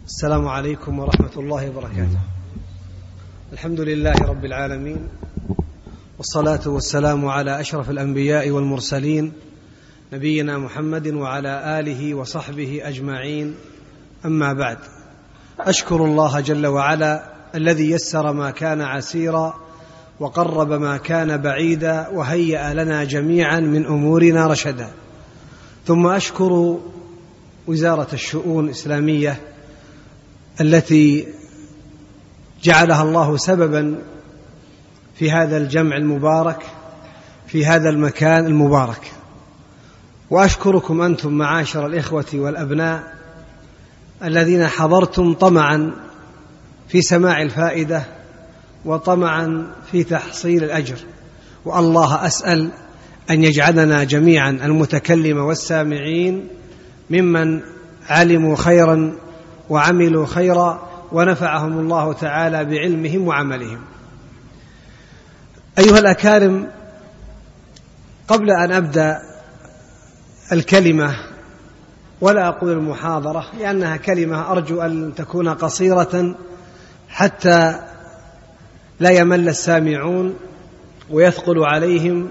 السلام عليكم ورحمة الله وبركاته. الحمد لله رب العالمين، والصلاة والسلام على أشرف الأنبياء والمرسلين نبينا محمد وعلى آله وصحبه أجمعين. أما بعد، أشكر الله جل وعلا الذي يسر ما كان عسيرا وقرب ما كان بعيدا وهيأ لنا جميعا من أمورنا رشدا. ثم أشكر وزارة الشؤون الإسلامية التي جعلها الله سببا في هذا الجمع المبارك في هذا المكان المبارك. وأشكركم أنتم معاشر الإخوة والأبناء الذين حضرتم طمعا في سماع الفائدة وطمعا في تحصيل الأجر. والله أسأل أن يجعلنا جميعا المتكلم والسامعين ممن علموا خيرا وعملوا خيرا ونفعهم الله تعالى بعلمهم وعملهم. أيها الأكارم، قبل أن أبدأ الكلمة ولا أقول المحاضرة لأنها كلمة أرجو أن تكون قصيرة حتى لا يمل السامعون ويثقل عليهم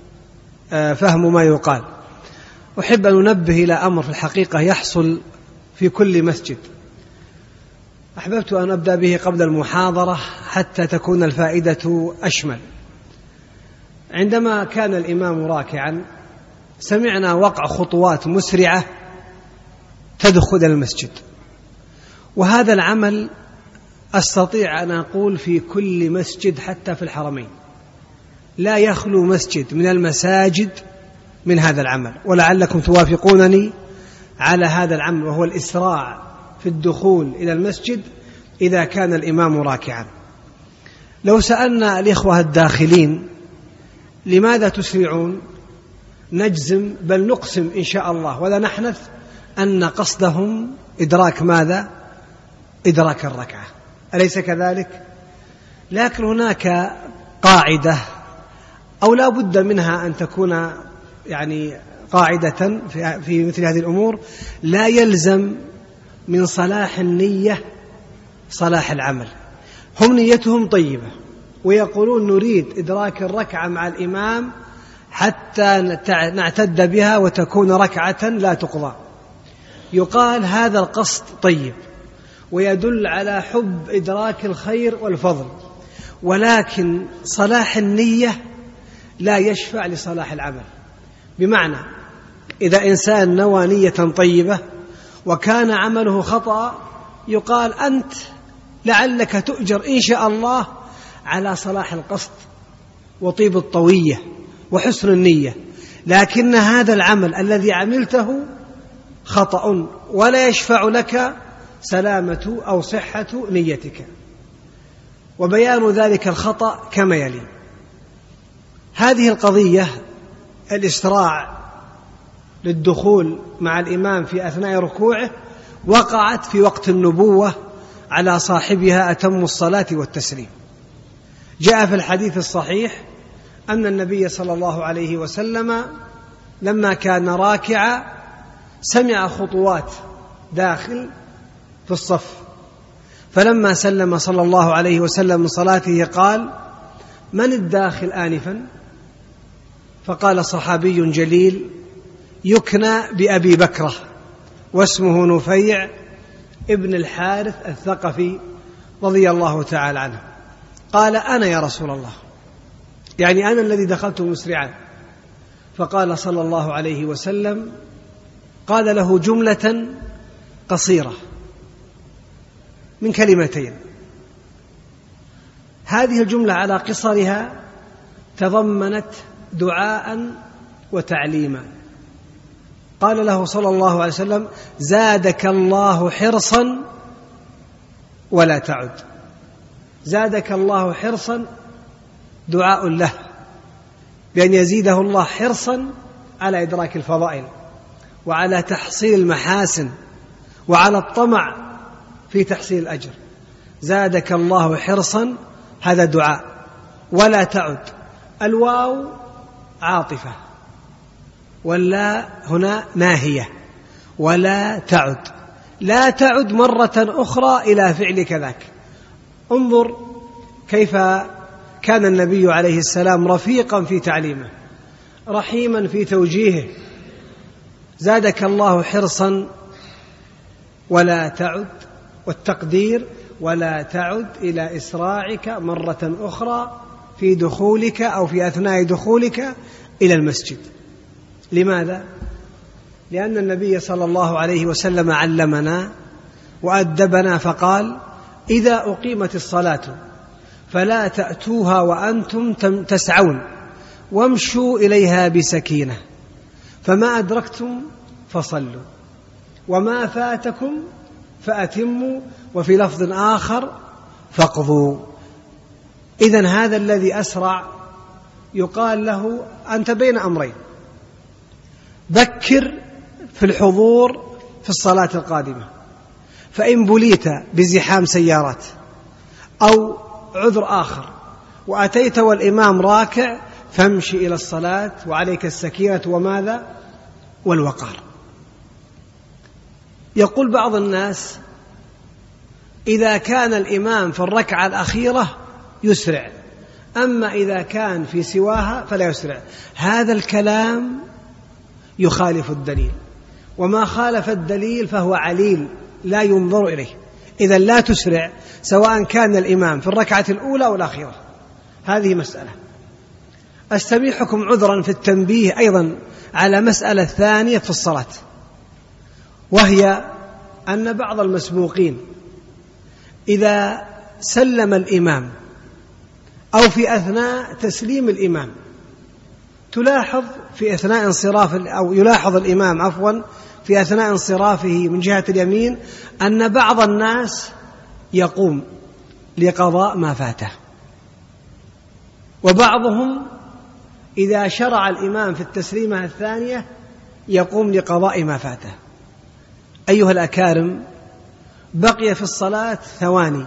فهم ما يقال، أحب أن أنبه إلى أمر في الحقيقة يحصل في كل مسجد. أحببت أن أبدأ به قبل المحاضرة حتى تكون الفائدة أشمل. عندما كان الإمام راكعا سمعنا وقع خطوات مسرعة تدخل المسجد، وهذا العمل أستطيع أن أقول في كل مسجد حتى في الحرمين، لا يخلو مسجد من المساجد من هذا العمل، ولعلكم توافقونني على هذا العمل، وهو الإسراع في الدخول إلى المسجد إذا كان الإمام راكعا. لو سألنا الإخوة الداخلين لماذا تسرعون، نجزم بل نقسم إن شاء الله ولا نحنث أن قصدهم إدراك ماذا؟ إدراك الركعة، أليس كذلك؟ لكن هناك قاعدة أو لا بد منها أن تكون قاعدة في مثل هذه الأمور: لا يلزم من صلاح النية صلاح العمل. هم نيتهم طيبة ويقولون نريد إدراك الركعة مع الإمام حتى نعتد بها وتكون ركعة لا تقضى. يقال هذا القصد طيب ويدل على حب إدراك الخير والفضل، ولكن صلاح النية لا يشفع لصلاح العمل. بمعنى إذا إنسان نوى نية طيبة وكان عمله خطأ يقال أنت لعلك تؤجر إن شاء الله على صلاح القصد وطيب الطوية وحسن النية، لكن هذا العمل الذي عملته خطأ ولا يشفع لك سلامة أو صحة نيتك. وبيان ذلك الخطأ كما يلي: هذه القضية الإسراع للدخول مع الإمام في أثناء ركوعه وقعت في وقت النبوة على صاحبها أتم الصلاة والتسليم. جاء في الحديث الصحيح أن النبي صلى الله عليه وسلم لما كان راكعا سمع خطوات داخل في الصف، فلما سلم صلى الله عليه وسلم من صلاته قال: من الداخل آنفا؟ فقال صحابي جليل يكنى بأبي بكرة واسمه نفيع ابن الحارث الثقفي رضي الله تعالى عنه. قال: أنا يا رسول الله، يعني أنا الذي دخلت مسرعا. فقال صلى الله عليه وسلم، قال له جملة قصيرة من كلمتين، هذه الجملة على قصرها تضمنت دعاء وتعليما. قال له صلى الله عليه وسلم: زادك الله حرصا ولا تعد. زادك الله حرصا دعاء له بأن يزيده الله حرصا على إدراك الفضائل وعلى تحصيل المحاسن وعلى الطمع في تحصيل الأجر. زادك الله حرصا هذا دعاء. ولا تعد، الواو عاطفة واللا هنا ناهية، ولا تعد لا تعد مرة أخرى إلى فعلك ذاك. انظر كيف كان النبي عليه السلام رفيقا في تعليمه، رحيما في توجيهه. زادك الله حرصا ولا تعد، والتقدير ولا تعد إلى إسراعك مرة أخرى في دخولك أو في أثناء دخولك إلى المسجد. لماذا؟ لأن النبي صلى الله عليه وسلم علمنا وأدبنا فقال: إذا أقيمت الصلاة فلا تأتوها وأنتم تسعون وامشوا إليها بسكينة، فما أدركتم فصلوا وما فاتكم فأتموا، وفي لفظ آخر فاقضوا. إذن هذا الذي أسرع يقال له: أنت بين أمرين، بكر في الحضور في الصلاة القادمة، فإن بليت بزحام سيارات أو عذر آخر وأتيت والإمام راكع فامشي إلى الصلاة وعليك السكينة وماذا؟ والوقار. يقول بعض الناس: إذا كان الإمام في الركعة الأخيرة يسرع، أما إذا كان في سواها فلا يسرع. هذا الكلام يخالف الدليل، وما خالف الدليل فهو عليل لا ينظر إليه. إذا لا تسرع سواء كان الإمام في الركعة الأولى أو الأخيرة. هذه مسألة. أستبيحكم عذرا في التنبيه أيضا على مسألة ثانية في الصلاة، وهي أن بعض المسبوقين إذا سلم الإمام أو في أثناء تسليم الإمام تلاحظ في أثناء انصراف، أو يلاحظ الإمام عفوا في أثناء انصرافه من جهة اليمين أن بعض الناس يقوم لقضاء ما فاته، وبعضهم إذا شرع الإمام في التسليمة الثانية يقوم لقضاء ما فاته. أيها الأكارم، بقي في الصلاة ثواني،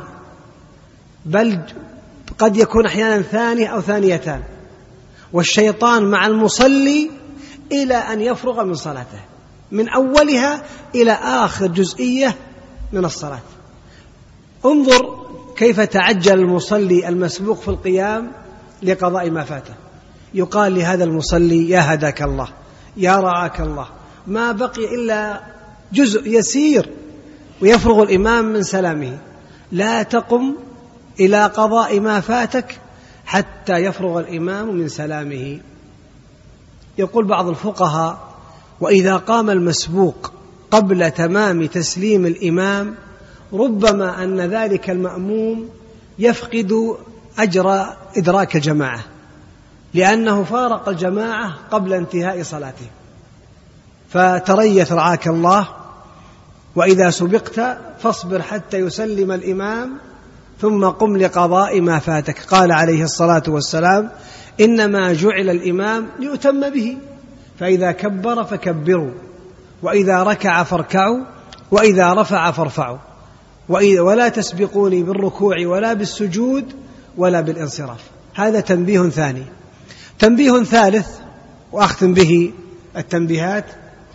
بل قد يكون أحيانا ثانية أو ثانيتان، والشيطان مع المصلي إلى أن يفرغ من صلاته، من أولها إلى آخر جزئية من الصلاة. انظر كيف تعجل المصلي المسبوق في القيام لقضاء ما فاته. يقال لهذا المصلي: يا هداك الله، يا رعاك الله، ما بقي إلا جزء يسير ويفرغ الإمام من سلامه، لا تقم إلى قضاء ما فاتك حتى يفرغ الإمام من سلامه. يقول بعض الفقهاء: وإذا قام المسبوق قبل تمام تسليم الإمام ربما أن ذلك المأموم يفقد أجر إدراك الجماعة، لأنه فارق الجماعة قبل انتهاء صلاته. فتريث رعاك الله، وإذا سبقت فاصبر حتى يسلم الإمام ثم قم لقضاء ما فاتك. قال عليه الصلاة والسلام: إنما جعل الإمام ليؤتم به، فإذا كبر فكبروا، وإذا ركع فاركعوا، وإذا رفع فارفعوا، ولا تسبقوني بالركوع ولا بالسجود ولا بالانصراف. هذا تنبيه ثاني. تنبيه ثالث وأختم به التنبيهات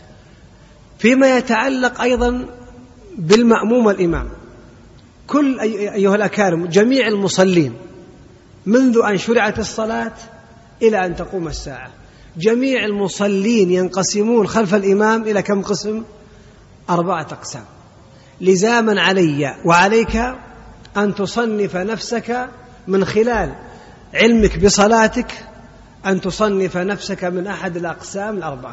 فيما يتعلق أيضا بالمأموم والإمام. كل أيها الأكارم، جميع المصلين منذ أن شرعت الصلاة إلى أن تقوم الساعة، جميع المصلين ينقسمون خلف الإمام إلى كم قسم؟ 4 أقسام. لزاما علي وعليك أن تصنف نفسك من خلال علمك بصلاتك، أن تصنف نفسك من أحد الأقسام 4.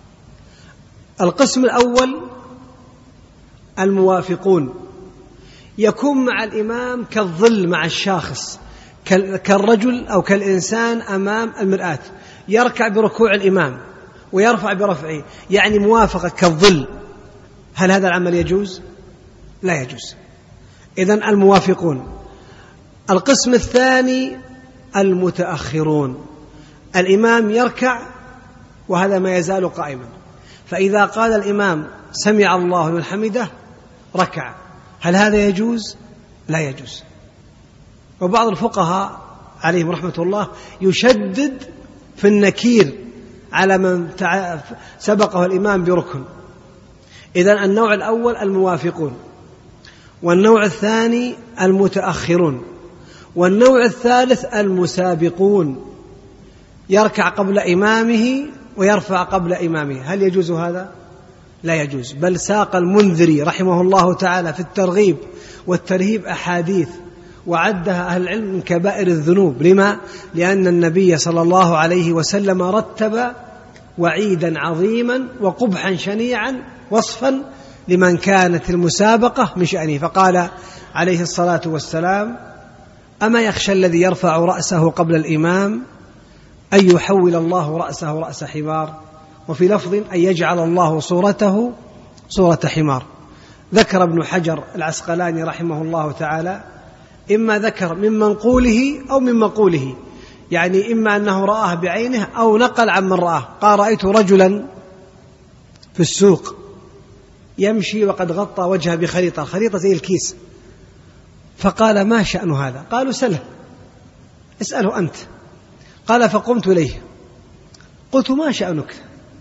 القسم الأول الموافقون، يكون مع الإمام كالظل مع الشاخص، كالرجل أو كالإنسان أمام المرآة، يركع بركوع الإمام ويرفع برفعه، يعني موافقة كالظل. هل هذا العمل يجوز؟ لا يجوز. إذن الموافقون. القسم الثاني المتأخرون، الإمام يركع وهذا ما يزال قائما، فإذا قال الإمام سمع الله لمن حمده ركع. هل هذا يجوز؟ لا يجوز. وبعض الفقهاء عليهم رحمة الله يشدد في النكير على من سبقه الإمام بركن، إذن النوع الأول الموافقون، والنوع الثاني المتأخرون، والنوع الثالث المسابقون، يركع قبل إمامه ويرفع قبل إمامه. هل يجوز هذا؟ لا يجوز. بل ساق المنذري رحمه الله تعالى في الترغيب والترهيب أحاديث وعدها أهل العلم من كبائر الذنوب. لما؟ لأن النبي صلى الله عليه وسلم رتب وعيدا عظيما وقبحا شنيعا وصفا لمن كانت المسابقة من شأنه، فقال عليه الصلاة والسلام: أما يخشى الذي يرفع رأسه قبل الإمام أن يحول الله رأسه رأس حمار، وفي لفظ أن يجعل الله صورته صورة حمار. ذكر ابن حجر العسقلاني رحمه الله تعالى إما ذكر من منقوله أو من مقوله، يعني إما أنه رآه بعينه أو نقل عن من رآه. قال: رأيت رجلا في السوق يمشي وقد غطى وجهه بخريطة، الخريطة زي الكيس، فقال: ما شأن هذا؟ قالوا: سله، اسأله أنت. قال: فقمت إليه قلت: ما شأنك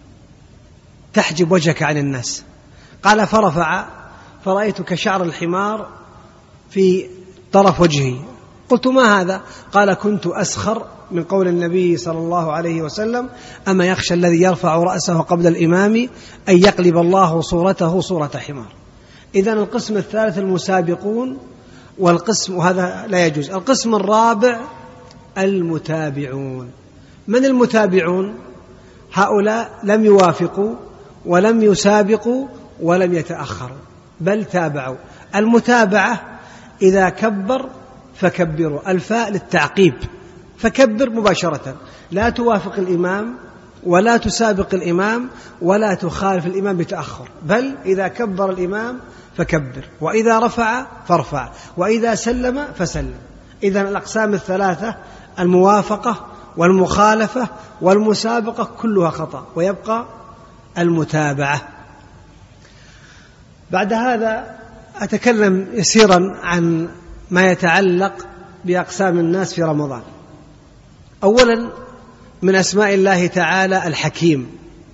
تحجب وجهك عن الناس؟ قال: فرفع فرأيت كشعر الحمار في طرف وجهي. قلت: ما هذا؟ قال: كنت أسخر من قول النبي صلى الله عليه وسلم: أما يخشى الذي يرفع رأسه قبل الإمام أن يقلب الله صورته صورة حمار. إذن القسم الثالث المسابقون، والقسم وهذا لا يجوز. القسم الرابع المتابعون. من المتابعون؟ هؤلاء لم يوافقوا ولم يسابقوا ولم يتأخروا، بل تابعوا. المتابعة إذا كبر فكبروا، الفاء للتعقيب، فكبر مباشرة، لا توافق الإمام ولا تسابق الإمام ولا تخالف الإمام بتأخر، بل إذا كبر الإمام فكبر، وإذا رفع فارفع، وإذا سلم فسلم. إذن الأقسام الثلاثة الموافقة والمخالفة والمسابقة كلها خطأ، ويبقى المتابعة. بعد هذا أتكلم يسيرا عن ما يتعلق بأقسام الناس في رمضان. أولا، من أسماء الله تعالى الحكيم،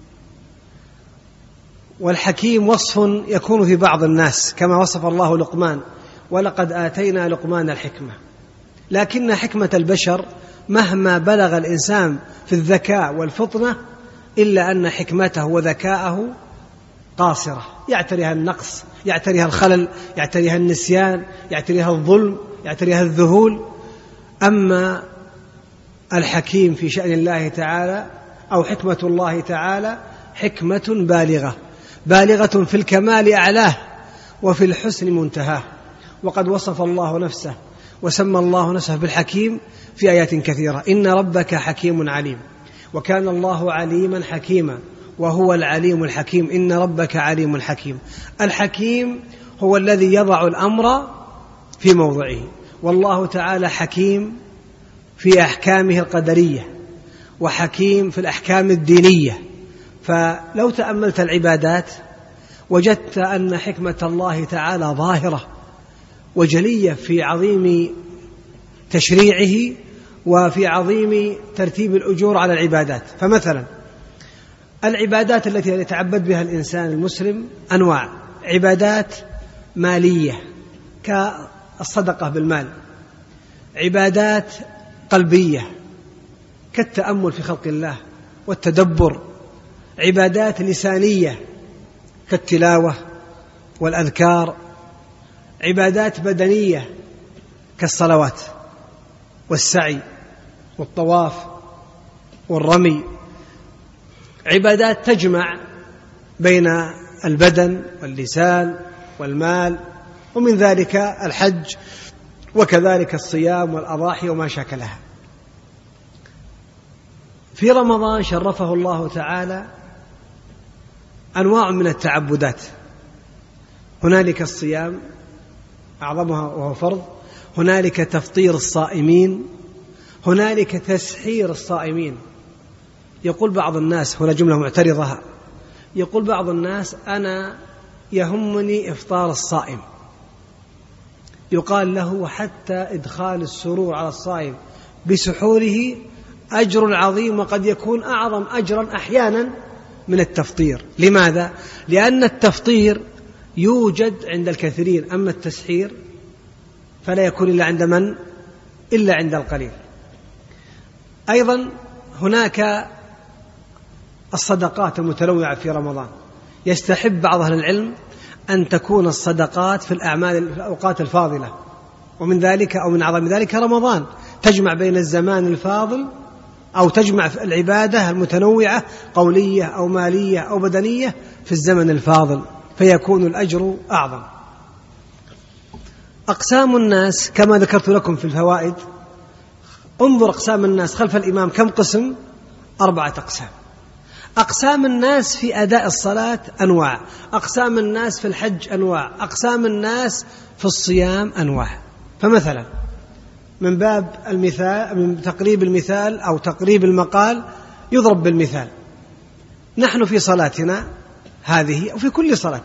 والحكيم وصف يكون في بعض الناس كما وصف الله لقمان: ولقد آتينا لقمان الحكمة. لكن حكمة البشر مهما بلغ الإنسان في الذكاء والفطنة إلا أن حكمته وذكاءه قاصرة، يعتريها النقص، يعتريها الخلل، يعتريها النسيان، يعتريها الظلم، يعتريها الذهول. أما الحكيم في شأن الله تعالى أو حكمة الله تعالى حكمة بالغة، بالغة في الكمال أعلاه وفي الحسن منتهاه. وقد وصف الله نفسه وسمى الله نفسه بالحكيم في آيات كثيرة: إن ربك حكيم عليم، وكان الله عليما حكيما، وهو العليم الحكيم، إن ربك عليم حكيم. الحكيم هو الذي يضع الأمر في موضعه، والله تعالى حكيم في أحكامه القدرية وحكيم في الأحكام الدينية. فلو تأملت العبادات وجدت أن حكمة الله تعالى ظاهرة وجلية في عظيم تشريعه وفي عظيم ترتيب الأجور على العبادات. فمثلا العبادات التي يتعبد بها الإنسان المسلم أنواع: عبادات مالية كالصدقة بالمال، عبادات قلبية كالتأمل في خلق الله والتدبر، عبادات لسانية كالتلاوة والأذكار، عبادات بدنية كالصلوات والسعي والطواف والرمي، عبادات تجمع بين البدن واللسان والمال، ومن ذلك الحج، وكذلك الصيام والأضاحي وما شاكلها. في رمضان شرفه الله تعالى أنواع من التعبدات، هنالك الصيام أعظمها وهو فرض، هنالك تفطير الصائمين، هنالك تسحير الصائمين. يقول بعض الناس، هنا جملة معترضة، يقول بعض الناس: أنا يهمني إفطار الصائم. يقال له: حتى إدخال السرور على الصائم بسحوره أجر عظيم، وقد يكون أعظم أجرا أحيانا من التفطير. لماذا؟ لأن التفطير يوجد عند الكثيرين، أما التسحير فلا يكون إلا عند من؟ إلا عند القليل. أيضا هناك الصدقات المتنوعة في رمضان، يستحب بعض أهل العلم أن تكون الصدقات في الأوقات الفاضلة، ومن ذلك أو من أعظم ذلك رمضان، تجمع بين الزمان الفاضل أو تجمع في العبادة المتنوعة قولية أو مالية أو بدنية في الزمن الفاضل، فيكون الأجر أعظم. أقسام الناس كما ذكرت لكم في الفوائد، انظر أقسام الناس خلف الإمام كم قسم؟ 4 أقسام. أقسام الناس في أداء الصلاة أنواع، أقسام الناس في الحج أنواع، أقسام الناس في الصيام أنواع. فمثلا من باب المثال، من تقريب المثال أو تقريب المقال، يضرب بالمثال. نحن في صلاتنا هذه أو في كل صلاة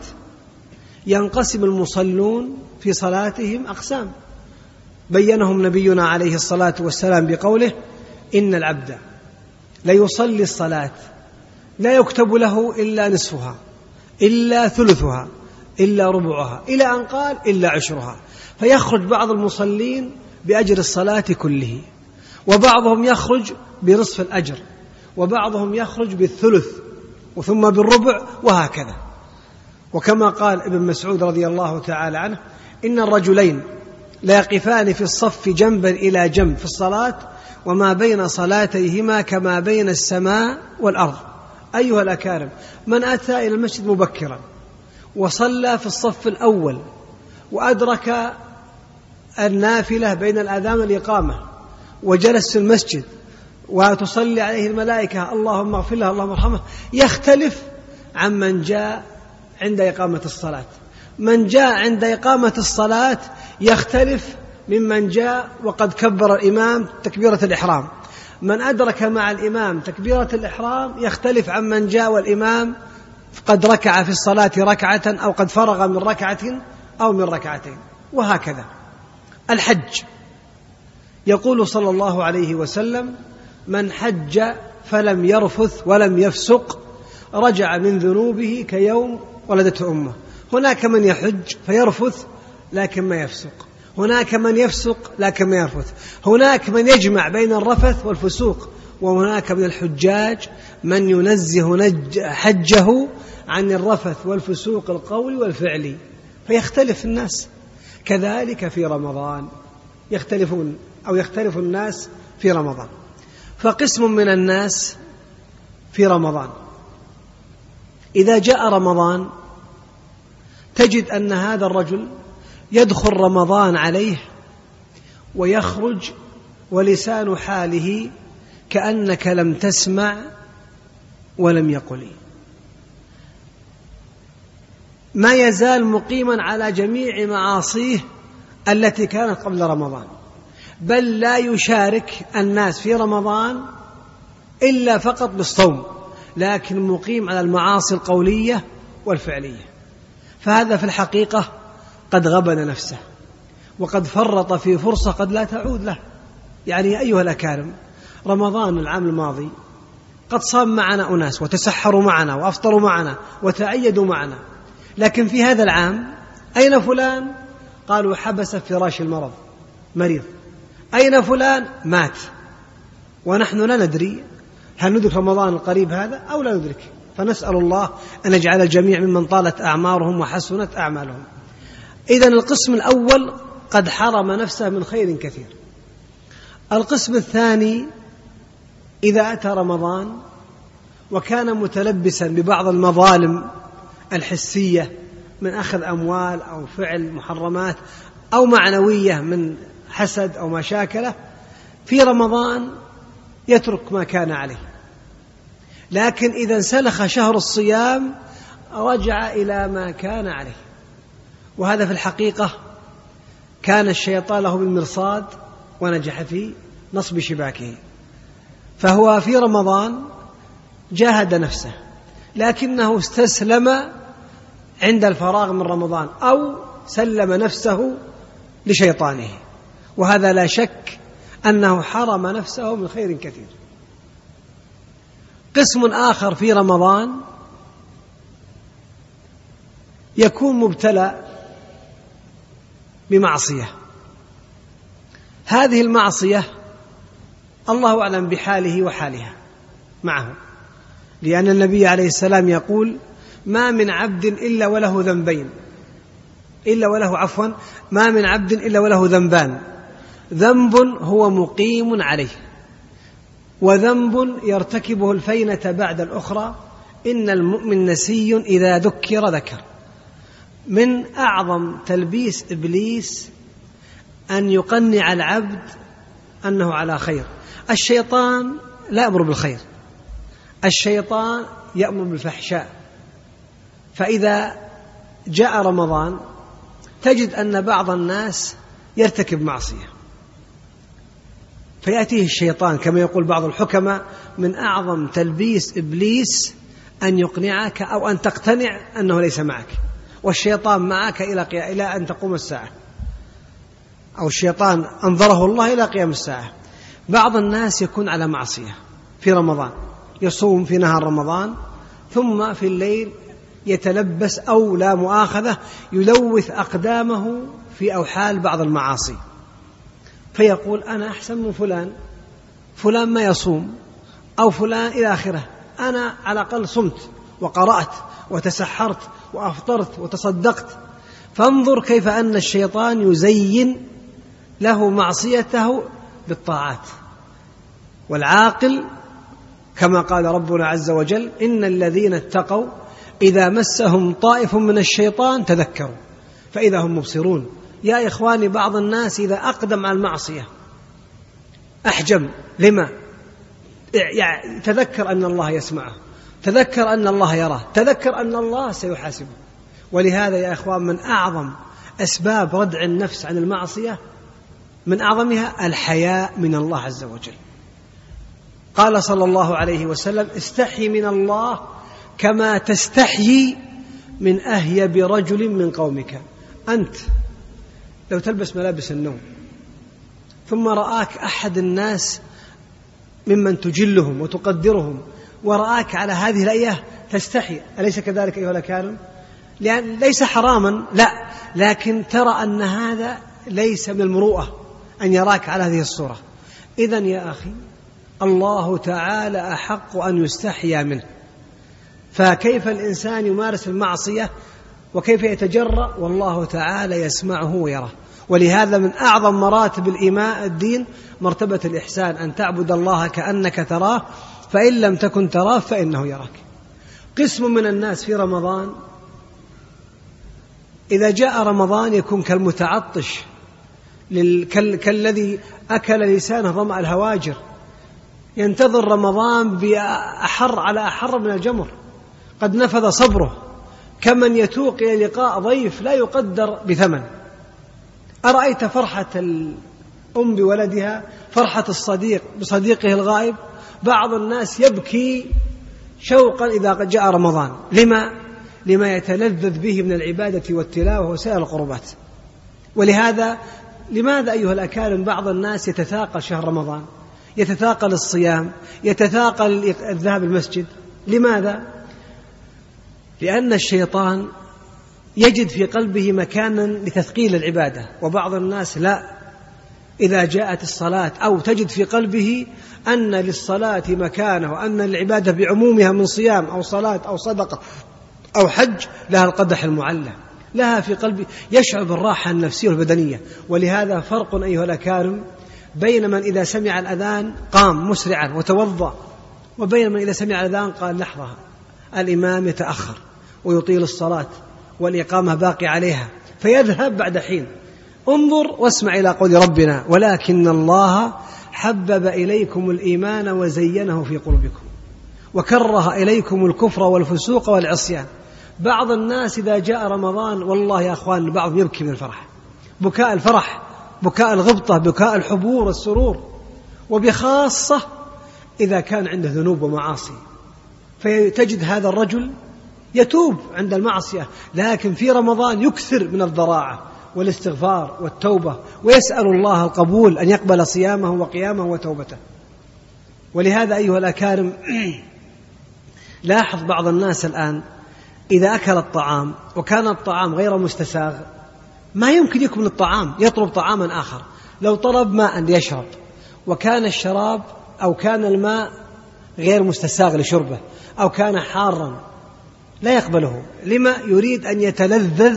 ينقسم المصلون في صلاتهم أقسام، بينهم نبينا عليه الصلاة والسلام بقوله: إن العبد ليصلي الصلاة لا يكتب له إلا نصفها إلا ثلثها إلا ربعها، إلى أن قال إلا عشرها. فيخرج بعض المصلين بأجر الصلاة كله، وبعضهم يخرج بنصف الأجر، وبعضهم يخرج بالثلث وثم بالربع، وهكذا. وكما قال ابن مسعود رضي الله تعالى عنه: إن الرجلين لا يقفان في الصف جنبا إلى جنب في الصلاة وما بين صلاتيهما كما بين السماء والأرض. أيها الأكارم، من أتى إلى المسجد مبكرا وصلى في الصف الأول وأدرك النافلة بين الأذان والإقامة وجلس في المسجد وتصلي عليه الملائكة اللهم اغفر له اللهم ارحمه، يختلف عن من جاء عند إقامة الصلاة. من جاء عند إقامة الصلاة يختلف ممن جاء وقد كبر الإمام تكبيرة الإحرام. من أدرك مع الإمام تكبيرة الإحرام يختلف عن من جاء والإمام قد ركع في الصلاة ركعة أو قد فرغ من ركعة أو من ركعتين، وهكذا. الحج، يقول صلى الله عليه وسلم: من حج فلم يرفث ولم يفسق رجع من ذنوبه كيوم ولدته أمه. هناك من يحج فيرفث لكن ما يفسق، هناك من يفسق لكن ما يرفث، هناك من يجمع بين الرفث والفسوق، وهناك من الحجاج من ينزه حجه عن الرفث والفسوق القولي والفعلي، فيختلف الناس. كذلك في رمضان يختلف الناس في رمضان. فقسم من الناس في رمضان إذا جاء رمضان تجد أن هذا الرجل يدخل رمضان عليه ويخرج ولسان حاله كأنك لم تسمع ولم يقل، ما يزال مقيما على جميع معاصيه التي كانت قبل رمضان، بل لا يشارك الناس في رمضان إلا فقط بالصوم، لكن مقيم على المعاصي القولية والفعلية. فهذا في الحقيقة قد غبن نفسه وقد فرط في فرصة قد لا تعود له. يعني أيها الأكارم، رمضان العام الماضي قد صام معنا أناس وتسحروا معنا وأفطروا معنا وتعيدوا معنا، لكن في هذا العام أين فلان؟ قالوا حبس فراش المرض مريض. أين فلان؟ مات. ونحن لا ندري هل ندرك رمضان القريب هذا أو لا ندرك. فنسأل الله أن يجعل الجميع ممن طالت أعمارهم وحسنت أعمالهم. إذن القسم الأول قد حرم نفسه من خير كثير. القسم الثاني إذا أتى رمضان وكان متلبسا ببعض المظالم الحسية من أخذ أموال أو فعل محرمات أو معنوية من حسد أو مشاكله، في رمضان يترك ما كان عليه، لكن إذا انسلخ شهر الصيام رجع إلى ما كان عليه. وهذا في الحقيقة كان الشيطان له بالمرصاد ونجح في نصب شباكه. فهو في رمضان جاهد نفسه لكنه استسلم عند الفراغ من رمضان أو سلم نفسه لشيطانه، وهذا لا شك أنه حرم نفسه من خير كثير. قسم آخر في رمضان يكون مبتلى بمعصية، هذه المعصية الله أعلم بحاله وحالها معه، لأن النبي عليه السلام يقول: ما من عبد إلا وله ذنبين، ما من عبد إلا وله ذنبان، ذنب هو مقيم عليه، وذنب يرتكبه الفينة بعد الأخرى. إن المؤمن نسي إذا ذكر. من أعظم تلبيس إبليس أن يقنع العبد أنه على خير. الشيطان لا يأمر بالخير، الشيطان يأمر بالفحشاء. فإذا جاء رمضان تجد أن بعض الناس يرتكب معصية، فيأتيه الشيطان كما يقول بعض الحكماء: من أعظم تلبيس إبليس أن يقنعك أو أن تقتنع أنه ليس معك، والشيطان معك إلى أن تقوم الساعة، أو الشيطان أنظره الله إلى قيام الساعة. بعض الناس يكون على معصية في رمضان، يصوم في نهار رمضان، ثم في الليل يتلبس أو لا مؤاخذة يلوث أقدامه في أوحال بعض المعاصي، فيقول: أنا أحسن من فلان ما يصوم، أو فلان إلى آخره، أنا على الأقل صمت وقرأت وتسحرت وأفطرت وتصدقت. فانظر كيف أن الشيطان يزين له معصيته بالطاعات. والعاقل كما قال ربنا عز وجل: إن الذين اتقوا إذا مسهم طائف من الشيطان تذكروا فإذا هم مبصرون. يا إخواني، بعض الناس إذا أقدم على المعصية أحجم. لما؟ تذكر أن الله يسمعه، تذكر أن الله يراه، تذكر أن الله سيحاسبه. ولهذا يا إخوان، من أعظم أسباب ردع النفس عن المعصية، من أعظمها الحياء من الله عز وجل. قال صلى الله عليه وسلم: استحي من الله كما تستحيي من أهيب رجل من قومك. أنت لو تلبس ملابس النوم ثم رآك أحد الناس ممن تجلهم وتقدرهم ورآك على هذه الهيئة تستحي، أليس كذلك أيها الأكارم؟ لأن ليس حراما، لا، لكن ترى أن هذا ليس من المروءة أن يراك على هذه الصورة. إذن يا أخي، الله تعالى أحق أن يستحيا منه، فكيف الإنسان يمارس المعصية وكيف يتجرأ والله تعالى يسمعه ويراه؟ ولهذا من أعظم مراتب الدين مرتبة الإحسان، أن تعبد الله كأنك تراه، فإن لم تكن تراه فإنه يراك. قسم من الناس في رمضان إذا جاء رمضان يكون كالمتعطش، كالذي أكل لسانه ظمأ الهواجر، ينتظر رمضان بأحر على أحر من الجمر، قد نفذ صبره، كمن يتوق إلى لقاء ضيف لا يقدر بثمن. أرأيت فرحة الأم بولدها، فرحة الصديق بصديقه الغائب؟ بعض الناس يبكي شوقا إذا قد جاء رمضان. لما يتلذذ به من العبادة والتلاوة وسائر القربات. ولهذا لماذا أيها الأكارم بعض الناس يتثاقل شهر رمضان، يتثاقل الصيام، يتثاقل الذهاب المسجد؟ لماذا؟ لأن الشيطان يجد في قلبه مكانا لتثقيل العبادة، وبعض الناس لا، إذا جاءت الصلاة أو تجد في قلبه أن للصلاة مكانه وأن العبادة بعمومها من صيام أو صلاة أو صدقة أو حج لها القدح المعلى، لها في قلبه، يشعر بالراحة النفسية والبدنية. ولهذا فرق أيها الأكارم بين من إذا سمع الأذان قام مسرعا وتوضأ، وبين من إذا سمع الأذان قال: لحظة، الإمام يتأخر ويطيل الصلاة والإقامة باقي عليها، فيذهب بعد حين. انظر واسمع إلى قول ربنا: ولكن الله حبب إليكم الإيمان وزينه في قلوبكم وكره إليكم الكفر والفسوق والعصيان. بعض الناس إذا جاء رمضان والله يا أخوان بعضهم يبكي من الفرح، بكاء الفرح، بكاء الغبطة، بكاء الحبور والسرور، وبخاصة إذا كان عنده ذنوب ومعاصي، فتجد هذا الرجل يتوب عند المعصية، لكن في رمضان يكثر من الضراعة والاستغفار والتوبة، ويسأل الله القبول أن يقبل صيامه وقيامه وتوبته. ولهذا أيها الأكارم لاحظ بعض الناس الآن إذا أكل الطعام وكان الطعام غير مستساغ ما يمكن يكمل الطعام، يطلب طعاما آخر. لو طلب ماء يشرب وكان الشراب أو كان الماء غير مستساغ لشربه أو كان حارا لا يقبله. لما؟ يريد أن يتلذذ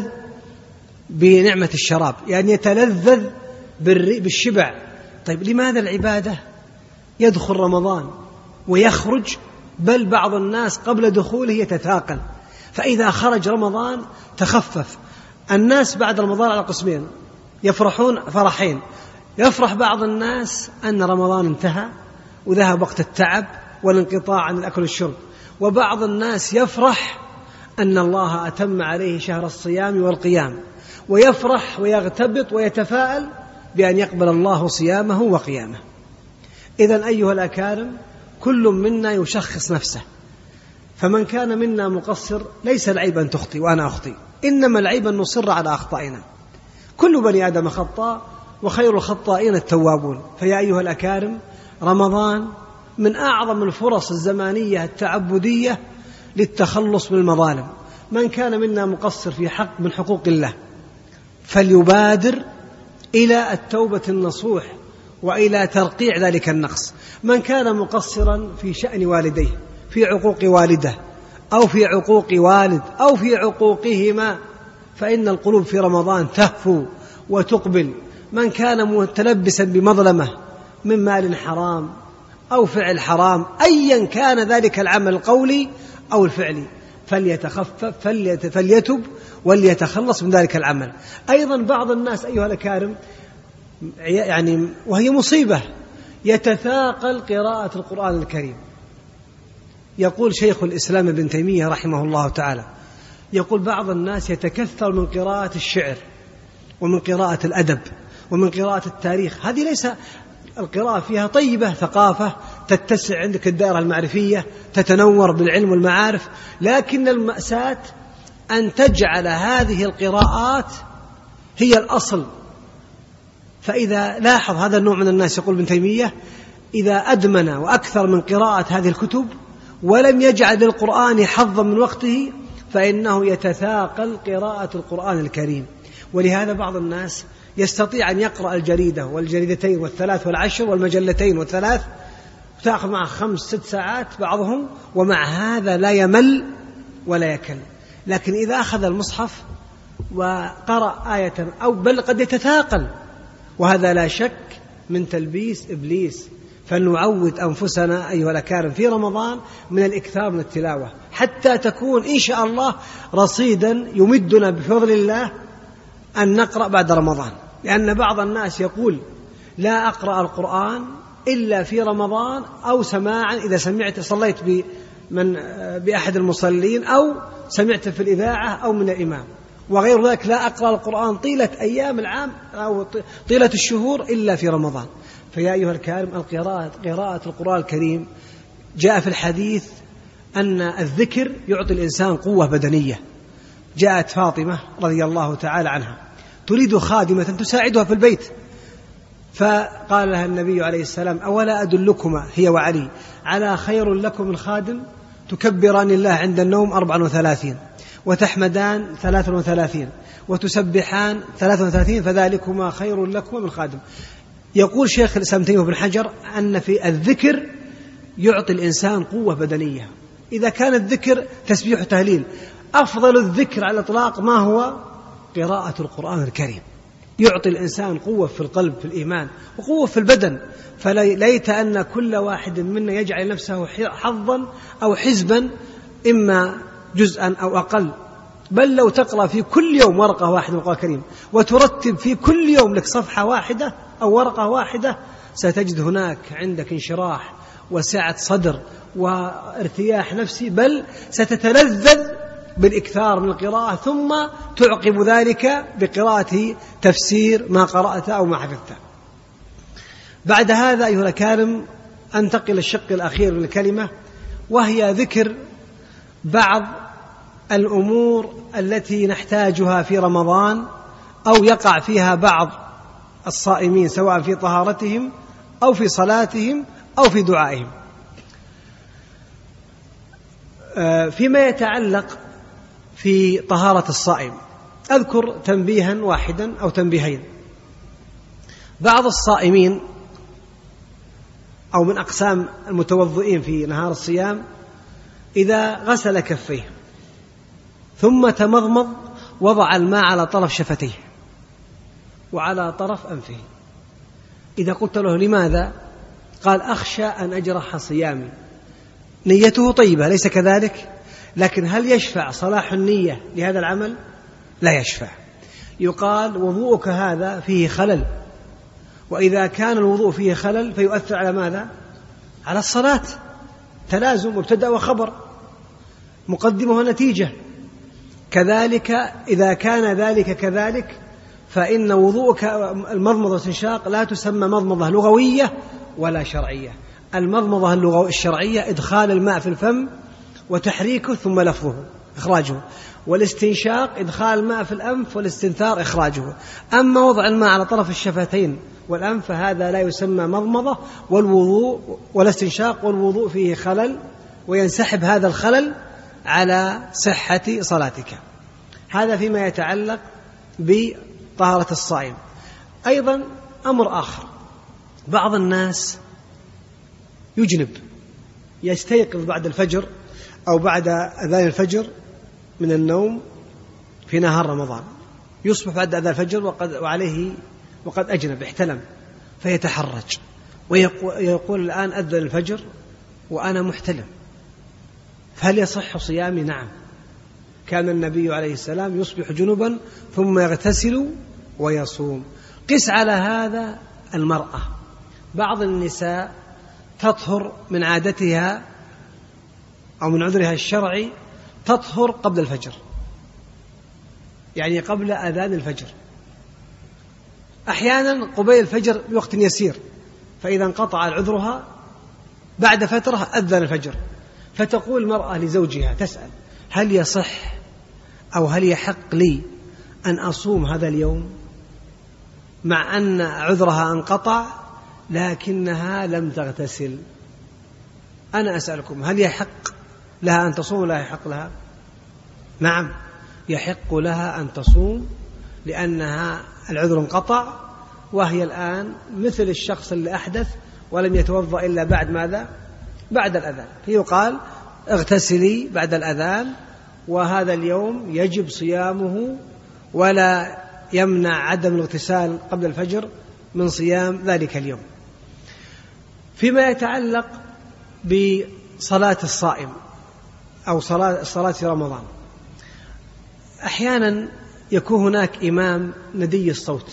بنعمة الشراب، يعني يتلذذ بالشبع. طيب لماذا العبادة يدخل رمضان ويخرج، بل بعض الناس قبل دخوله يتثاقل، فإذا خرج رمضان تخفف. الناس بعد رمضان على قسمين، يفرحون فرحين: يفرح بعض الناس أن رمضان انتهى وذهب وقت التعب والانقطاع عن الأكل والشرب، وبعض الناس يفرح أن الله أتم عليه شهر الصيام والقيام، ويفرح ويغتبط ويتفاءل بأن يقبل الله صيامه وقيامه. إذن أيها الأكارم، كل منا يشخص نفسه، فمن كان منا مقصر ليس العيب أن تخطي وأنا أخطي، إنما العيب أن نصر على أخطائنا. كل بني آدم خطاء وخير الخطائين التوابون. فيا أيها الأكارم، رمضان من أعظم الفرص الزمانية التعبدية للتخلص من المظالم. من كان منا مقصر في حق من حقوق الله فليبادر إلى التوبة النصوح وإلى ترقيع ذلك النقص. من كان مقصرا في شأن والديه، في عقوق والده أو في عقوق والد أو في عقوقهما، فإن القلوب في رمضان تهفو وتقبل. من كان متلبسا بمظلمة من مال حرام أو فعل حرام، أيا كان ذلك العمل القولي أو الفعلي، فليتخفف فليتب وليتخلص من ذلك العمل. أيضا بعض الناس أيها الأكارم، يعني وهي مصيبة، يتثاقل قراءة القرآن الكريم. يقول شيخ الإسلام ابن تيمية رحمه الله تعالى، يقول بعض الناس يتكثر من قراءة الشعر ومن قراءة الأدب ومن قراءة التاريخ. هذه ليس القراءة فيها طيبة، ثقافة، تتسع عندك الدائرة المعرفية، تتنور بالعلم والمعارف، لكن المأساة أن تجعل هذه القراءات هي الأصل. فإذا لاحظ هذا النوع من الناس، يقول ابن تيمية، إذا أدمن وأكثر من قراءة هذه الكتب ولم يجعل للقرآن حظا من وقته فإنه يتثاقل قراءة القرآن الكريم. ولهذا بعض الناس يستطيع أن يقرأ الجريدة والجريدتين والثلاث والعشر والمجلتين والثلاث، تأخذ معه 5-6 ساعات بعضهم، ومع هذا لا يمل ولا يكل. لكن إذا أخذ المصحف وقرأ آية أو بل قد يتثاقل، وهذا لا شك من تلبيس إبليس. فلنعود أنفسنا أيها الأكارم في رمضان من الإكثار من التلاوة، حتى تكون إن شاء الله رصيدا يمدنا بفضل الله أن نقرأ بعد رمضان. لأن بعض الناس يقول: لا أقرأ القرآن إلا في رمضان، أو سماعا إذا سمعت صليت بأحد المصلين أو سمعت في الإذاعة أو من الإمام، وغير ذلك لا أقرأ القرآن طيلة أيام العام أو طيلة الشهور إلا في رمضان. فيا أيها الكرام، قراءة القرآن الكريم جاء في الحديث أن الذكر يعطي الإنسان قوة بدنية. جاءت فاطمة رضي الله تعالى عنها تريد خادمة تساعدها في البيت، فقال لها النبي عليه السلام: أولا أدلكما هي وعلي على خير لكم من خادم؟ تكبران الله عند النوم 34 وتحمدان 33 وتسبحان 33، فذلكما خير لكم من خادم. يقول شيخ الإسلام تيمية بن حجر أن في الذكر يعطي الإنسان قوة بدنية. إذا كان الذكر تسبيح وتهليل، أفضل الذكر على الإطلاق ما هو؟ قراءة القرآن الكريم. يعطي الإنسان قوة في القلب في الإيمان وقوة في البدن. فليت أن كل واحد منا يجعل نفسه حظا أو حزبا، إما جزءا أو أقل. بل لو تقرأ في كل يوم ورقة واحدة من القرآن الكريم وترتب في كل يوم لك صفحة واحدة أو ورقة واحدة، ستجد هناك عندك انشراح وسعة صدر وارتياح نفسي، بل ستتلذذ بالإكثار من القراءة، ثم تعقب ذلك بقراءة تفسير ما قرأت أو ما حفظت. بعد هذا أيها الأكارم أنتقل الشق الأخير من الكلمة، وهي ذكر بعض الأمور التي نحتاجها في رمضان أو يقع فيها بعض الصائمين، سواء في طهارتهم أو في صلاتهم أو في دعائهم. فيما يتعلق في طهارة الصائم. أذكر تنبيها واحدا أو تنبيهين. بعض الصائمين أو من أقسام المتوضئين في نهار الصيام إذا غسل كفيه ثم تمضمض وضع الماء على طرف شفتيه وعلى طرف أنفه، إذا قلت له لماذا؟ قال أخشى أن أجرح صيامي. نيته طيبة ليس كذلك، لكن هل يشفع صلاح النية لهذا العمل؟ لا يشفع. يقال وضوءك هذا فيه خلل، وإذا كان الوضوء فيه خلل فيؤثر على ماذا؟ على الصلاة، تلازم مبتدأ وخبر، مقدمة ونتيجة. كذلك إذا كان ذلك كذلك فإن وضوءك المضمضة والاستنشاق لا تسمى مضمضة لغوية ولا شرعية. المضمضة الشرعية إدخال الماء في الفم وتحريكه ثم لفظه إخراجه، والاستنشاق إدخال الماء في الأنف والاستنثار إخراجه. أما وضع الماء على طرف الشفتين والأنف فهذا لا يسمى مضمضة، والوضوء والاستنشاق والوضوء فيه خلل، وينسحب هذا الخلل على صحة صلاتك. هذا فيما يتعلق بطهارة الصائم. أيضا أمر آخر، بعض الناس يجنب، يستيقظ بعد الفجر أو بعد أذان الفجر من النوم في نهار رمضان، يصبح بعد أذان الفجر وقد أجنب احتلم، فيتحرج ويقول الآن أذن الفجر وأنا محتلم، فهل يصح صيامي؟ نعم، كان النبي عليه السلام يصبح جنبا ثم يغتسل ويصوم. قس على هذا المرأة، بعض النساء تطهر من عادتها أو من عذرها الشرعي، تطهر قبل الفجر، يعني قبل أذان الفجر، أحيانا قبيل الفجر بوقت يسير، فإذا انقطع عذرها بعد فترة أذن الفجر، فتقول المرأة لزوجها تسأل هل يصح أو هل يحق لي أن أصوم هذا اليوم مع أن عذرها انقطع لكنها لم تغتسل؟ أنا أسألكم هل يحق لها أن تصوم ولا يحق لها؟ نعم، يحق لها أن تصوم لأنها العذر انقطع، وهي الآن مثل الشخص اللي أحدث ولم يتوضأ إلا بعد ماذا؟ بعد الأذان، فيقال اغتسلي بعد الأذان، وهذا اليوم يجب صيامه ولا يمنع عدم الاغتسال قبل الفجر من صيام ذلك اليوم. فيما يتعلق بصلاة الصائم أو الصلاة في رمضان، أحيانا يكون هناك إمام ندي الصوت،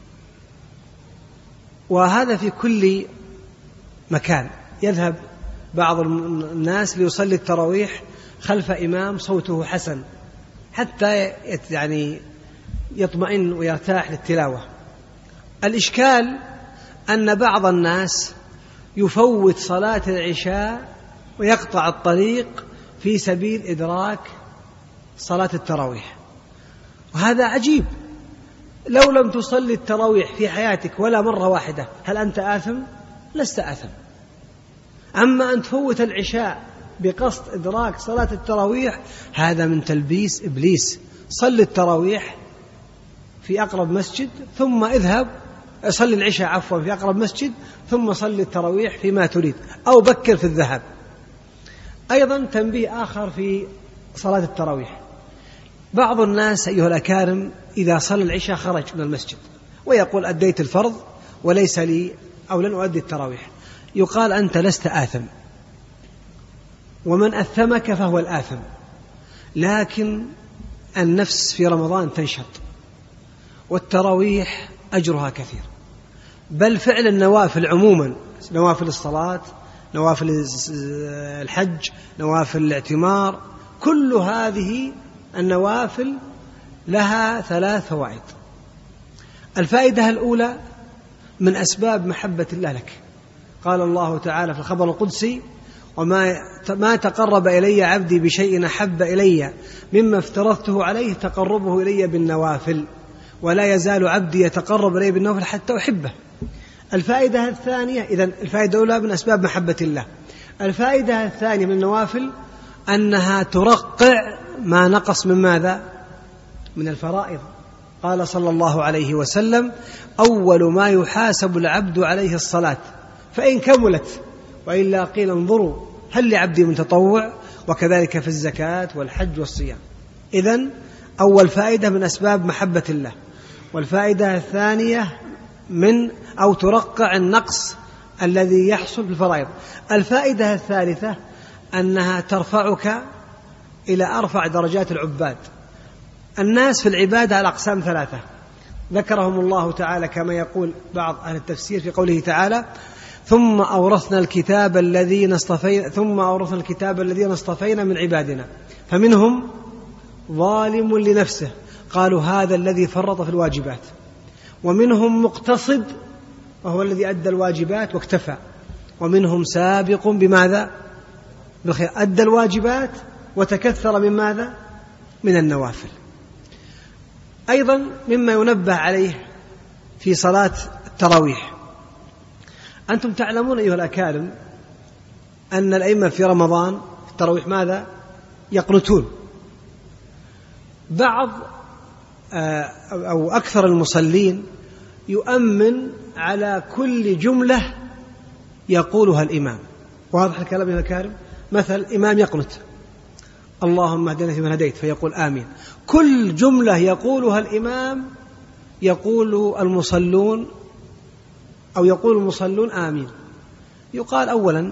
وهذا في كل مكان. يذهب بعض الناس ليصلي التراويح خلف إمام صوته حسن حتى يعني يطمئن ويرتاح للتلاوة. الإشكال أن بعض الناس يفوت صلاة العشاء ويقطع الطريق في سبيل إدراك صلاة التراويح، وهذا عجيب. لو لم تصلي التراويح في حياتك ولا مرة واحدة هل أنت آثم؟ لست آثم. أما أن تفوت العشاء بقصد إدراك صلاة التراويح هذا من تلبيس إبليس. صل التراويح في أقرب مسجد ثم اذهب صل العشاء في أقرب مسجد ثم صل التراويح فيما تريد، أو بكر في الذهاب. أيضا تنبيه آخر في صلاة التراويح، بعض الناس أيها الأكارم إذا صلى العشاء خرج من المسجد ويقول أديت الفرض وليس لي أو لن أؤدي التراويح. يقال أنت لست آثم، ومن أثمك فهو الآثم، لكن النفس في رمضان تنشط، والتراويح أجرها كثير، بل فعل النوافل عموما، نوافل الصلاة، نوافل الحج، نوافل الاعتمار، كل هذه النوافل لها 3 فوائد. الفائدة الأولى من أسباب محبة الله لك، قال الله تعالى في الخبر القدسي وما تقرب إلي عبدي بشيء أحب إلي مما افترضته عليه تقربه إلي بالنوافل، ولا يزال عبدي يتقرب إلي بالنوافل حتى أحبه. الفائدة الثانية، إذن الفائدة الأولى من أسباب محبة الله. الفائدة الثانية من النوافل أنها ترقع ما نقص من ماذا؟ من الفرائض. قال صلى الله عليه وسلم: أول ما يحاسب العبد عليه الصلاة، فإن كملت، وإلا قيل انظروا هل لعبدي من تطوع، وكذلك في الزكاة والحج والصيام. إذن أول فائدة من أسباب محبة الله. والفائدة الثانية من أو ترقع النقص الذي يحصل بالفرائض. الفائدة الثالثة أنها ترفعك إلى أرفع درجات العباد. الناس في العبادة على أقسام ثلاثة ذكرهم الله تعالى كما يقول بعض أهل التفسير في قوله تعالى: ثم أورثنا الكتاب الذين اصطفينا من عبادنا فمنهم ظالم لنفسه قالوا هذا الذي فرط في الواجبات، ومنهم مقتصد وهو الذي أدى الواجبات واكتفى، ومنهم سابق بماذا؟ بالخير، أدى الواجبات وتكثر من ماذا؟ من النوافل. أيضا مما ينبه عليه في صلاة التراويح، أنتم تعلمون أيها الأكارم أن الأئمة في رمضان في التراويح ماذا؟ يقنتون. بعض أو أكثر المصلين يؤمن على كل جملة يقولها الإمام. واضح الكلام يا الأكارم؟ مثل إمام يقنت: اللهم اهدنا فيمن هديت، فيقول آمين. كل جملة يقولها الإمام يقول المصلون آمين. يقال أولا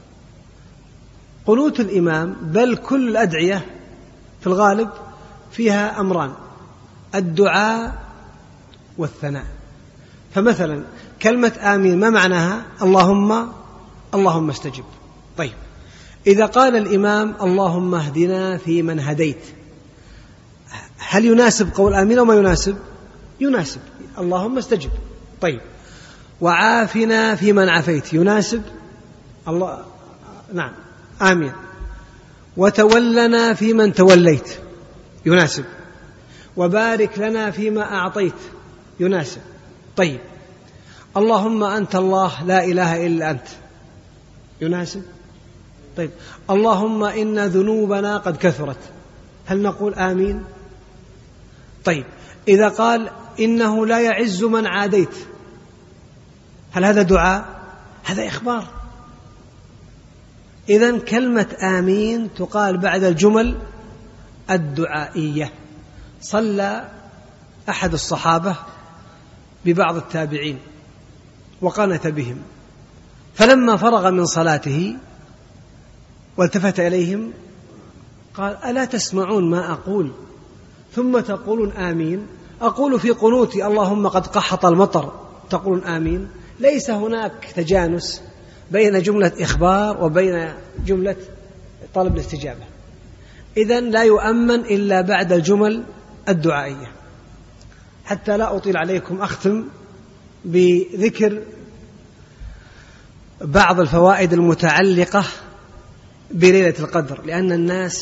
قنوت الإمام بل كل الأدعية في الغالب فيها أمران: الدعاء والثناء. فمثلا كلمة آمين ما معناها؟ اللهم استجب. طيب، إذا قال الإمام اللهم اهدنا فيمن هديت، هل يناسب قول آمين أو ما يناسب؟ يناسب، اللهم استجب. طيب، وعافنا فيمن عافيت، يناسب الله، نعم، آمين. وتولنا فيمن توليت، يناسب. وبارك لنا فيما أعطيت، يناسب. طيب، اللهم أنت الله لا إله إلا أنت، يناسب. طيب، اللهم إن ذنوبنا قد كثرت، هل نقول آمين؟ طيب، إذا قال إنه لا يعز من عاديت، هل هذا دعاء؟ هذا إخبار. إذن كلمة آمين تقال بعد الجمل الدعائية. صلى أحد الصحابة ببعض التابعين وقنت بهم، فلما فرغ من صلاته والتفت إليهم قال: ألا تسمعون ما أقول ثم تقولون آمين؟ أقول في قنوتي اللهم قد قحط المطر تقولون آمين. ليس هناك تجانس بين جملة إخبار وبين جملة طلب الاستجابة. إذن لا يؤمن إلا بعد الجمل الدعائية. حتى لا أطيل عليكم، أختم بذكر بعض الفوائد المتعلقة بليلة القدر، لأن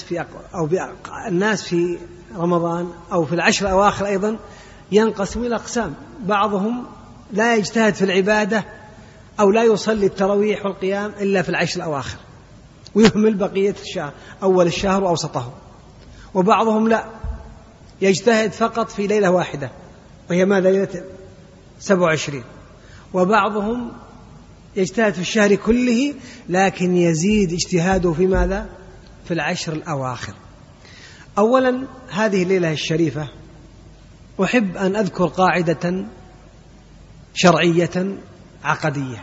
الناس في رمضان أو في العشر الأواخر أيضا ينقسم إلى أقسام. بعضهم لا يجتهد في العبادة أو لا يصلي التراويح والقيام إلا في العشر الأواخر ويهمل بقية الشهر، أول الشهر وأوسطه. وبعضهم لا، يجتهد فقط في ليلة واحدة وهي ماذا؟ ليلة 27. وبعضهم يجتهد في الشهر كله لكن يزيد اجتهاده في ماذا؟ في العشر الأواخر. أولا، هذه الليلة الشريفة أحب أن أذكر قاعدة شرعية عقدية.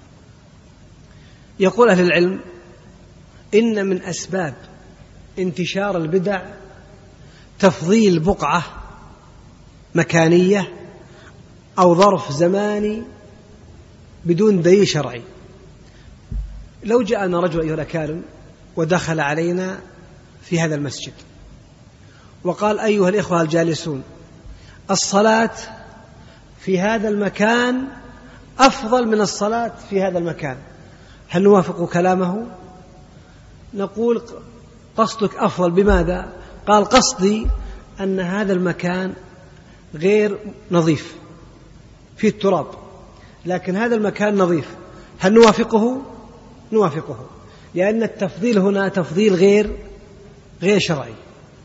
يقول أهل العلم: إن من أسباب انتشار البدع تفضيل بقعة مكانية أو ظرف زماني بدون دليل شرعي. لو جاءنا رجل أيها الأكارم ودخل علينا في هذا المسجد وقال: أيها الإخوة الجالسون، الصلاة في هذا المكان أفضل من الصلاة في هذا المكان، هل نوافق كلامه؟ نقول: قصدك أفضل بماذا؟ قال: قصدي أن هذا المكان غير نظيف فيه التراب، لكن هذا المكان نظيف، هل نوافقه؟ نوافقه، لأن التفضيل هنا تفضيل غير شرعي.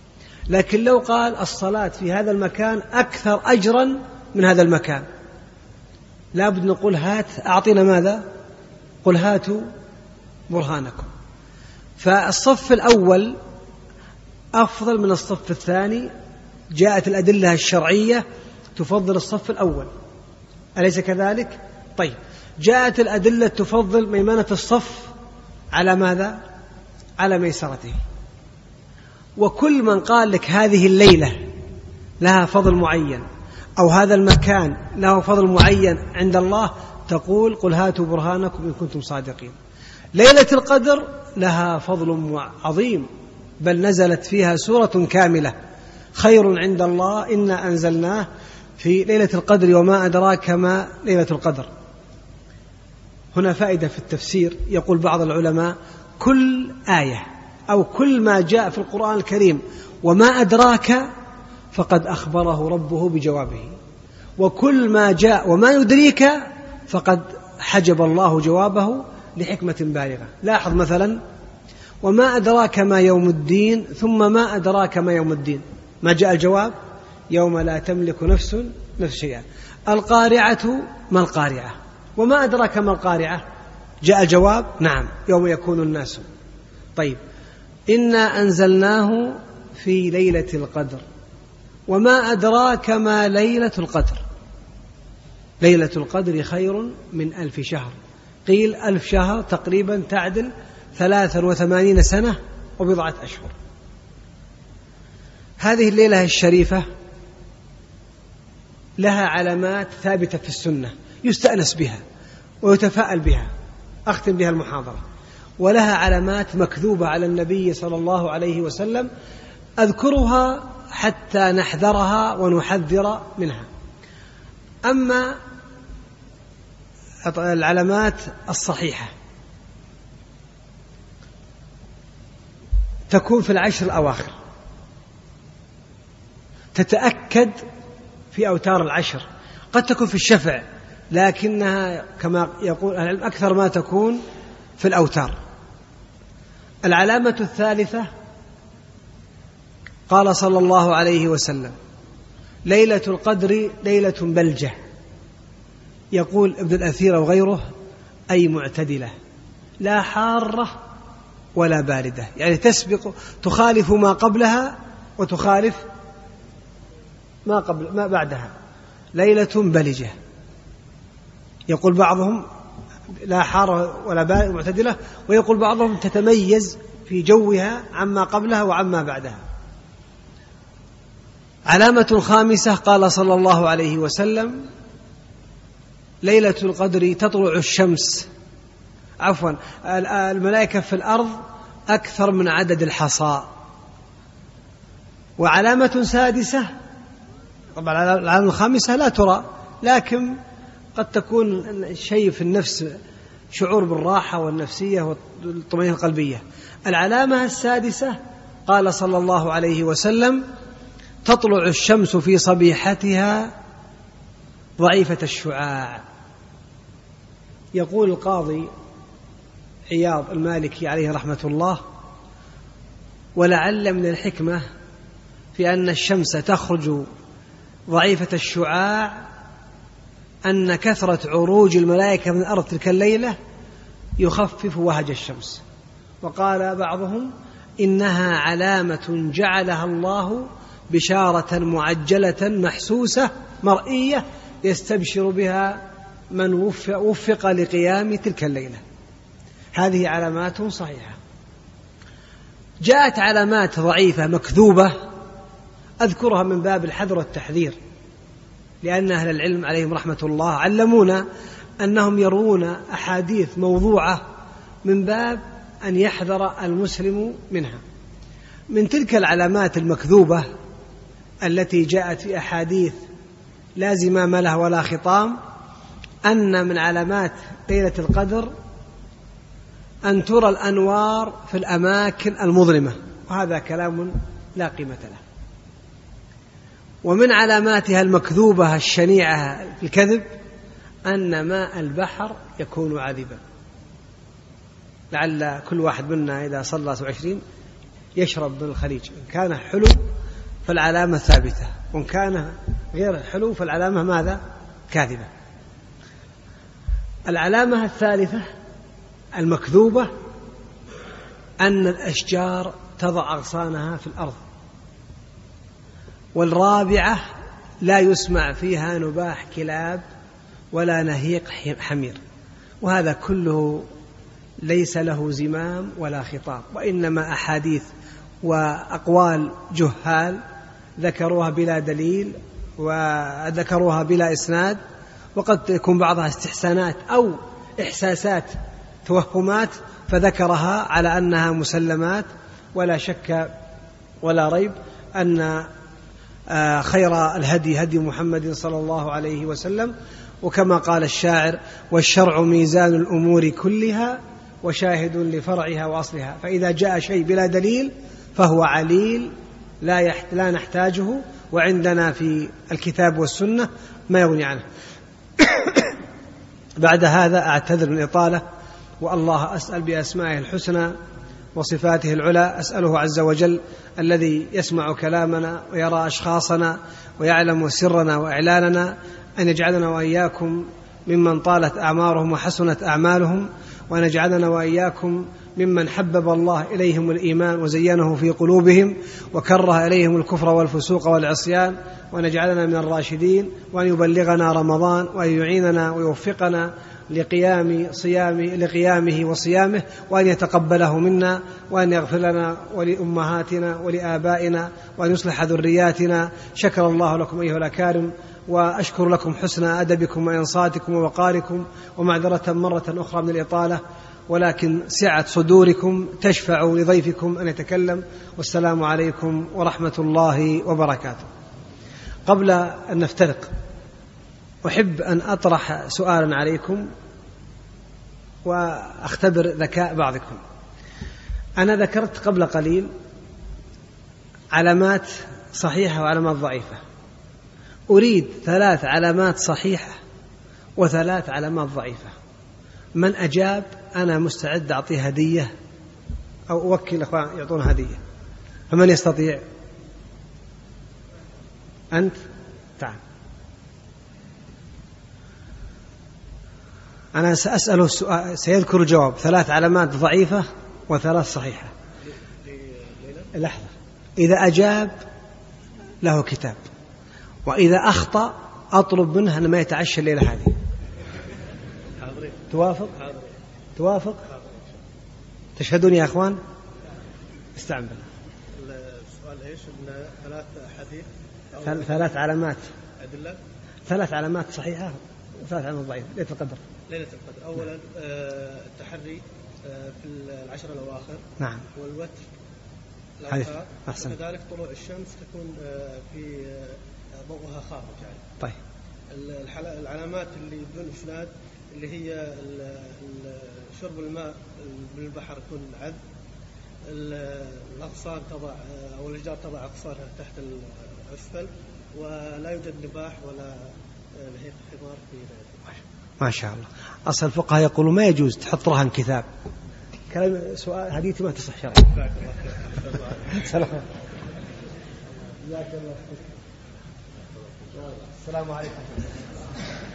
لكن لو قال الصلاة في هذا المكان أكثر أجرا من هذا المكان، لابد نقول هات أعطينا ماذا؟ قل هاتوا برهانكم. فالصف الأول أفضل من الصف الثاني، جاءت الأدلة الشرعية تفضل الصف الأول، أليس كذلك؟ طيب، جاءت الأدلة تفضل ميمنة الصف على ماذا؟ على ميسرته. وكل من قال لك هذه الليلة لها فضل معين أو هذا المكان له فضل معين عند الله، تقول قل هاتوا برهانكم إن كنتم صادقين. ليلة القدر لها فضل عظيم، بل نزلت فيها سورة كاملة، خير عند الله إنا أنزلناه في ليلة القدر وما أدراك ما ليلة القدر. هنا فائدة في التفسير، يقول بعض العلماء كل آية أو كل ما جاء في القرآن الكريم وما أدراك فقد أخبره ربه بجوابه، وكل ما جاء وما يدريك فقد حجب الله جوابه لحكمة بالغة. لاحظ مثلا وما أدراك ما يوم الدين، ثم ما أدراك ما يوم الدين، ما جاء الجواب يوم لا تملك نفس شيئا. القارعة ما القارعة، وما أدراك ما القارعة، جاء الجواب نعم يوم يكون الناس. طيب، إنا أنزلناه في ليلة القدر، وما أدراك ما ليلة القدر، ليلة القدر خير من 1000 شهر. قيل 1000 شهر تقريبا تعدل 83 سنة وبضعة أشهر. هذه الليلة الشريفة لها علامات ثابتة في السنة يستأنس بها ويتفاءل بها، أختم بها المحاضرة. ولها علامات مكذوبة على النبي صلى الله عليه وسلم، أذكرها حتى نحذرها ونحذر منها. أما العلامات الصحيحة تكون في العشر الأواخر، تتأكد في أوتار العشر، قد تكون في الشفع، لكنها كما يقول العلم أكثر ما تكون في الأوتار. العلامة الثالثة قال صلى الله عليه وسلم ليلة القدر ليلة بلجة، يقول ابن الأثير وغيره أي معتدلة، لا حارة ولا باردة، يعني تسبق تخالف ما قبلها وتخالف ما بعدها، ليلة بلجة. يقول بعضهم لا حارة ولا باردة معتدلة، ويقول بعضهم تتميز في جوها عما قبلها وعما بعدها. علامة خامسة قال صلى الله عليه وسلم ليلة القدر تطلع الشمس، عفوا الملائكة في الأرض أكثر من عدد الحصى. وعلامة سادسة، طبعا العلامة الخامسة لا ترى، لكن قد تكون شيء في النفس، شعور بالراحة والنفسية والطمأنينة القلبية. العلامة السادسة قال صلى الله عليه وسلم تطلع الشمس في صبيحتها ضعيفة الشعاع. يقول القاضي عياض المالكي عليه رحمة الله ولعل من الحكمة في أن الشمس تخرج ضعيفة الشعاع أن كثرة عروج الملائكة من الأرض تلك الليلة يخفف وهج الشمس. وقال بعضهم إنها علامة جعلها الله بشارة معجلة محسوسة مرئية يستبشر بها من وفق لقيام تلك الليلة. هذه علامات صحيحة. جاءت علامات ضعيفة مكذوبة أذكرها من باب الحذر والتحذير، لأن أهل العلم عليهم رحمة الله علمونا أنهم يروون أحاديث موضوعة من باب أن يحذر المسلم منها. من تلك العلامات المكذوبة التي جاءت في أحاديث لا زمام لها ولا خطام أن من علامات ليلة القدر أن ترى الأنوار في الأماكن المظلمة، وهذا كلام لا قيمة له. ومن علاماتها المكذوبة الشنيعة في الكذب أن ماء البحر يكون عذبا. لعل كل واحد منا إذا صلى 20 يشرب من الخليج، إن كان حلو فالعلامة ثابتة، وإن كان غير حلو فالعلامة ماذا؟ كاذبة. العلامة الثالثة المكذوبة أن الأشجار تضع أغصانها في الأرض. والرابعة لا يسمع فيها نباح كلاب ولا نهيق حمير. وهذا كله ليس له زمام ولا خطاب، وإنما أحاديث وأقوال جهال ذكروها بلا دليل وذكروها بلا إسناد، وقد يكون بعضها استحسانات أو إحساسات توهمات فذكرها على أنها مسلمات. ولا شك ولا ريب أن خير الهدي هدي محمد صلى الله عليه وسلم، وكما قال الشاعر: والشرع ميزان الأمور كلها وشاهد لفرعها وأصلها. فإذا جاء شيء بلا دليل فهو عليل لا نحتاجه، وعندنا في الكتاب والسنة ما يغني عنه. بعد هذا أعتذر من الإطالة، والله أسأل بأسمائه الحسنى وصفاته العلى، أسأله عز وجل الذي يسمع كلامنا ويرى أشخاصنا ويعلم سرنا وإعلاننا أن يجعلنا وإياكم ممن طالت أعمارهم وحسنت أعمالهم، وأن يجعلنا وإياكم ممن حبب الله إليهم الإيمان وزينه في قلوبهم وكره إليهم الكفر والفسوق والعصيان، وأن يجعلنا من الراشدين، وأن يبلغنا رمضان، وأن يعيننا ويوفقنا لقيامه وصيامه، وأن يتقبله منا، وأن يغفر لنا ولأمهاتنا ولآبائنا، وأن يصلح ذرياتنا. شكر الله لكم أيها الأكارم، وأشكر لكم حسن أدبكم وإنصاتكم ووقاركم، ومعذرة مرة أخرى من الإطالة، ولكن سعة صدوركم تشفع لضيفكم أن يتكلم. والسلام عليكم ورحمة الله وبركاته. قبل أن نفترق أحب أن أطرح سؤالا عليكم وأختبر ذكاء بعضكم. أنا ذكرت قبل قليل علامات صحيحة وعلامات ضعيفة، أريد 3 علامات صحيحة و3 علامات ضعيفة. من أجاب أنا مستعد أعطيه هدية أو أوكل أخوان يعطون هدية. فمن يستطيع؟ أنت تعال. أنا سأسأله السؤال سيذكر الجواب. 3 علامات ضعيفة و3 صحيحة. لحظة، إذا أجاب له كتاب، وإذا أخطأ أطلب منه أن ما يتعشى الليلة هذه. توافق؟ توافق؟ تشهدون يا أخوان؟ استعن بالله. السؤال إيش؟ 3 حديث 3 علامات أدلة، 3 علامات صحيحة و3 علامات ضعيفة. ليلة القدر. أولا التحري في العشر الأواخر. نعم. والوتر الأوقات. أحسن. وكذلك طلوع الشمس تكون في ضوءها خارج يعني. طيب. العلامات اللي بدون إسناد اللي هي شرب الماء بالبحر يكون عذب، الأغصان تضع أو الأشجار تضع أغصانها تحت الأسفل، ولا يوجد نباح ولا نهيق حمار في ذلك. ما شاء الله. أصل الفقهاء يقولوا ما يجوز تحط رهن كتاب. كلام سؤال حديث ما تصح شرعا. سلام. السلام عليكم.